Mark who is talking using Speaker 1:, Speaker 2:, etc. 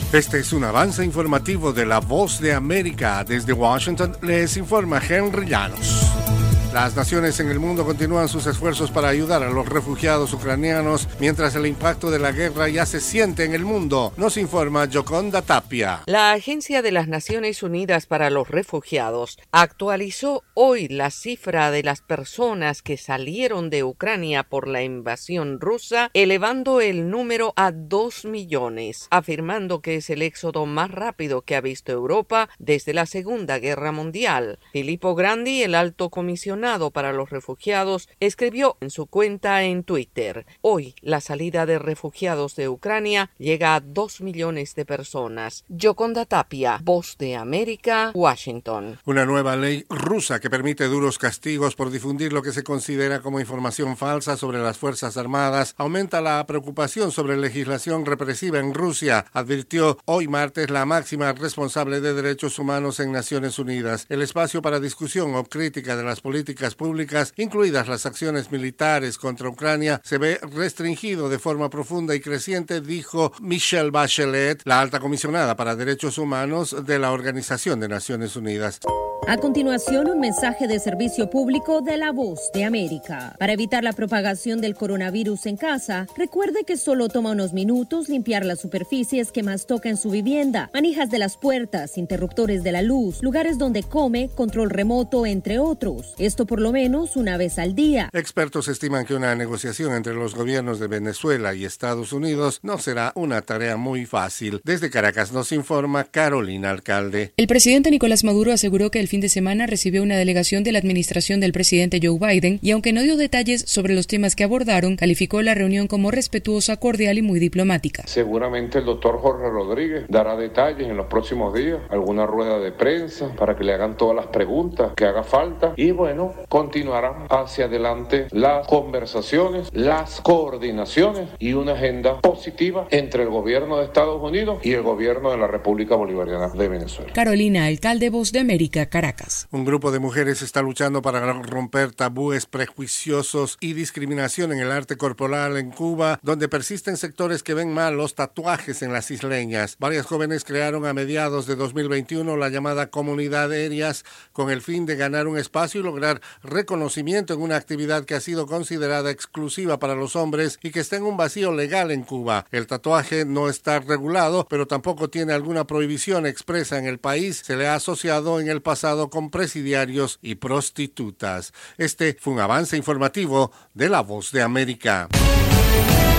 Speaker 1: Este es un avance informativo de La Voz de América. Desde Washington les informa Henry Llanos. Las naciones en el mundo continúan sus esfuerzos para ayudar a los refugiados ucranianos mientras el impacto de la guerra ya se siente en el mundo, nos informa Yoconda Tapia.
Speaker 2: La Agencia de las Naciones Unidas para los Refugiados actualizó hoy la cifra de las personas que salieron de Ucrania por la invasión rusa, elevando el número a 2 millones, afirmando que es el éxodo más rápido que ha visto Europa desde la Segunda Guerra Mundial. Filippo Grandi, el alto comisionado para los refugiados, escribió en su cuenta en Twitter: hoy la salida de refugiados de Ucrania llega a 2 millones de personas. Yoconda Tapia, Voz de América, Washington.
Speaker 1: Una nueva ley rusa que permite duros castigos por difundir lo que se considera como información falsa sobre las Fuerzas Armadas aumenta la preocupación sobre legislación represiva en Rusia, advirtió hoy martes la máxima responsable de derechos humanos en Naciones Unidas. El espacio para discusión o crítica de las políticas públicas, incluidas las acciones militares contra Ucrania, se ve restringido de forma profunda y creciente, dijo Michelle Bachelet, la alta comisionada para derechos humanos de la Organización de Naciones Unidas.
Speaker 3: A continuación, un mensaje de servicio público de La Voz de América. Para evitar la propagación del coronavirus en casa, recuerde que solo toma unos minutos limpiar las superficies que más toca en su vivienda, manijas de las puertas, interruptores de la luz, lugares donde come, control remoto, entre otros. Esto por lo menos una vez al día.
Speaker 1: Expertos estiman que una negociación entre los gobiernos de Venezuela y Estados Unidos no será una tarea muy fácil. Desde Caracas nos informa Carolina Alcalde.
Speaker 4: El presidente Nicolás Maduro aseguró que el fin de semana recibió una delegación de la administración del presidente Joe Biden y, aunque no dio detalles sobre los temas que abordaron, calificó la reunión como respetuosa, cordial y muy diplomática.
Speaker 5: Seguramente el doctor Jorge Rodríguez dará detalles en los próximos días, alguna rueda de prensa para que le hagan todas las preguntas que haga falta y bueno, continuarán hacia adelante las conversaciones, las coordinaciones y una agenda positiva entre el gobierno de Estados Unidos y el gobierno de la República Bolivariana de Venezuela.
Speaker 4: Carolina Alcalde, Voz de América, Caracas.
Speaker 1: Un grupo de mujeres está luchando para romper tabúes prejuiciosos y discriminación en el arte corporal en Cuba, donde persisten sectores que ven mal los tatuajes en las isleñas. Varias jóvenes crearon a mediados de 2021 la llamada Comunidad Erias con el fin de ganar un espacio y lograr reconocimiento en una actividad que ha sido considerada exclusiva para los hombres y que está en un vacío legal en Cuba. El tatuaje no está regulado, pero tampoco tiene alguna prohibición expresa en el país. Se le ha asociado en el pasado con presidiarios y prostitutas. Este fue un avance informativo de La Voz de América.